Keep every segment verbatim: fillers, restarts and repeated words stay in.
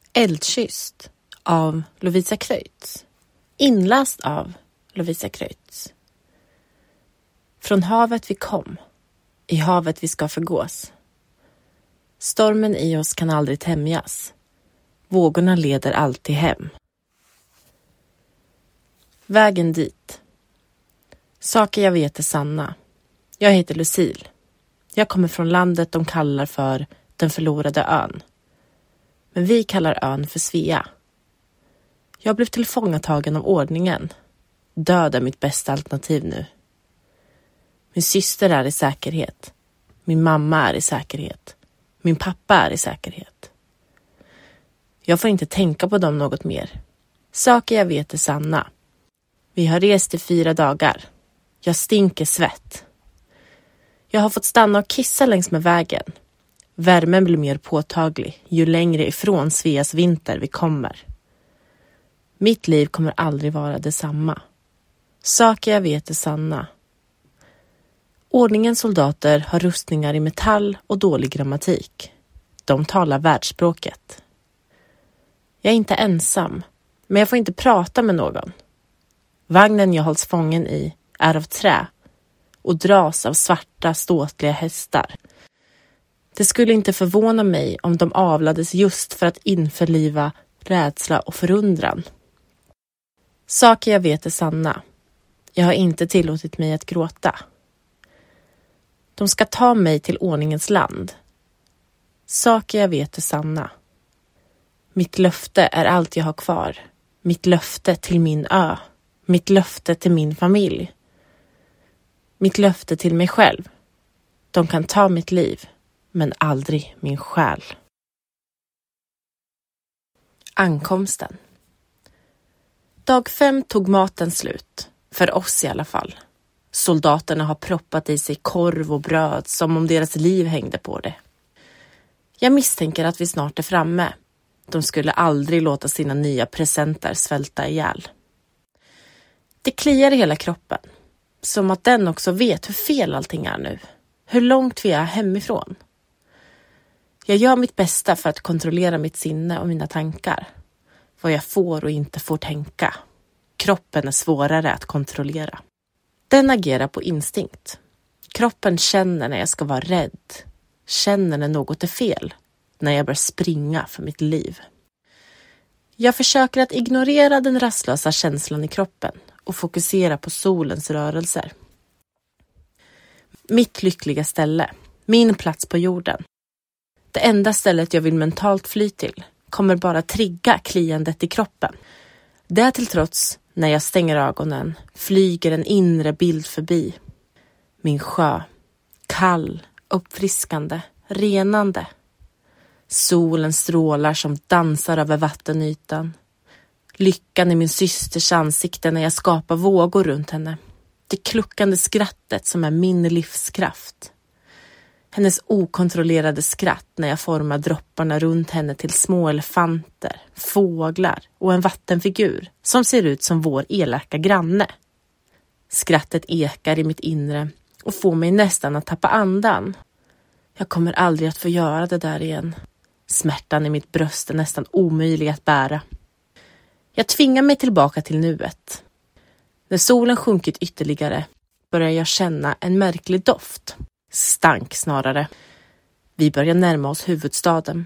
Eldkysst av Lovisa Kreutz. Inläst av Lovisa Kreutz. Från havet vi kom, i havet vi ska förgås. Stormen i oss kan aldrig tämjas. Vågorna leder alltid hem. Vägen dit. Saker jag vet är sanna. Jag heter Lucille. Jag kommer från landet de kallar för den förlorade ön. Men vi kallar ön för Svea. Jag blev tillfångatagen av ordningen. Död är mitt bästa alternativ nu. Min syster är i säkerhet. Min mamma är i säkerhet. Min pappa är i säkerhet. Jag får inte tänka på dem något mer. Saker jag vet är sanna. Vi har rest i fyra dagar. Jag stinker svett. Jag har fått stanna och kissa längs med vägen. Värmen blir mer påtaglig ju längre ifrån Sveas vinter vi kommer. Mitt liv kommer aldrig vara detsamma. Saker jag vet är sanna. Ordningens soldater har rustningar i metall och dålig grammatik. De talar världsspråket. Jag är inte ensam, men jag får inte prata med någon. Vagnen jag hålls fången i är av trä och dras av svarta ståtliga hästar. Det skulle inte förvåna mig om de avlades just för att införliva rädsla och förundran. Saker jag vet är sanna. Jag har inte tillåtit mig att gråta. De ska ta mig till ordningens land. Saker jag vet är sanna. Mitt löfte är allt jag har kvar. Mitt löfte till min ö. Mitt löfte till min familj. Mitt löfte till mig själv. De kan ta mitt liv, men aldrig min själ. Ankomsten. Dag fem tog maten slut. För oss i alla fall. Soldaterna har proppat i sig korv och bröd som om deras liv hängde på det. Jag misstänker att vi snart är framme. De skulle aldrig låta sina nya presenter svälta ihjäl. Det kliar i hela kroppen. Som att den också vet hur fel allting är nu. Hur långt vi är hemifrån. Jag gör mitt bästa för att kontrollera mitt sinne och mina tankar. Vad jag får och inte får tänka. Kroppen är svårare att kontrollera. Den agerar på instinkt. Kroppen känner när jag ska vara rädd. Känner när något är fel. När jag börjar springa för mitt liv. Jag försöker att ignorera den rastlösa känslan i kroppen. Och fokusera på solens rörelser. Mitt lyckliga ställe. Min plats på jorden. Det enda stället jag vill mentalt fly till. Kommer bara trigga kliandet i kroppen. Det till trots, när jag stänger ögonen, flyger en inre bild förbi. Min sjö. Kall, uppfriskande, renande. Solen strålar som dansar över vattenytan. Lyckan i min systers ansikte när jag skapar vågor runt henne. Det kluckande skrattet som är min livskraft. Hennes okontrollerade skratt när jag formar dropparna runt henne till små elefanter, fåglar och en vattenfigur som ser ut som vår elaka granne. Skrattet ekar i mitt inre och får mig nästan att tappa andan. Jag kommer aldrig att få göra det där igen. Smärtan i mitt bröst är nästan omöjlig att bära. Jag tvingar mig tillbaka till nuet. När solen sjunkit ytterligare börjar jag känna en märklig doft. Stank snarare. Vi börjar närma oss huvudstaden.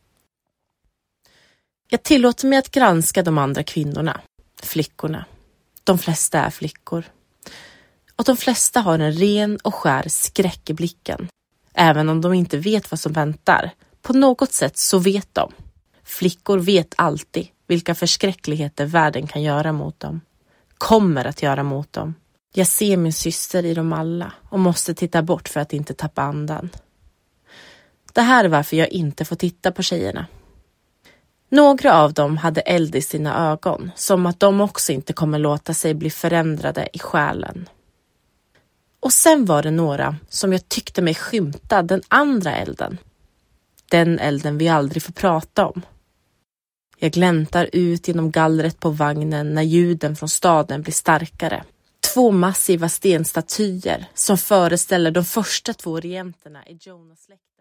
Jag tillåter mig att granska de andra kvinnorna. Flickorna. De flesta är flickor. Och de flesta har en ren och skär skräck i blicken. Även om de inte vet vad som väntar. På något sätt så vet de. Flickor vet alltid vilka förskräckligheter världen kan göra mot dem. Kommer att göra mot dem. Jag ser min syster i dem alla och måste titta bort för att inte tappa andan. Det här är varför jag inte får titta på tjejerna. Några av dem hade eld i sina ögon, som att de också inte kommer låta sig bli förändrade i själen. Och sen var det några som jag tyckte mig skymta den andra elden. Den elden vi aldrig får prata om. Jag gläntar ut genom gallret på vagnen när ljuden från staden blir starkare. Två massiva stenstatyer som föreställer de första två regenterna i Jonas släkt.